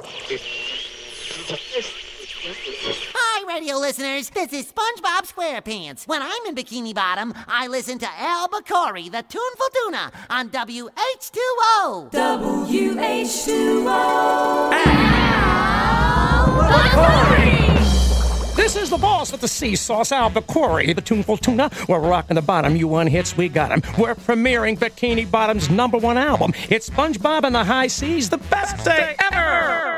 Hi, radio listeners. This is SpongeBob SquarePants. When I'm in Bikini Bottom, I listen to Albacore, the tuneful tuna, on WH2O. WH2O. Albacore! This is the boss with the sea sauce, Albacore, the tuneful tuna. We're rocking the bottom. You want hits, we got 'em. We're premiering Bikini Bottom's #1 album. It's SpongeBob and the High Seas, the best day ever!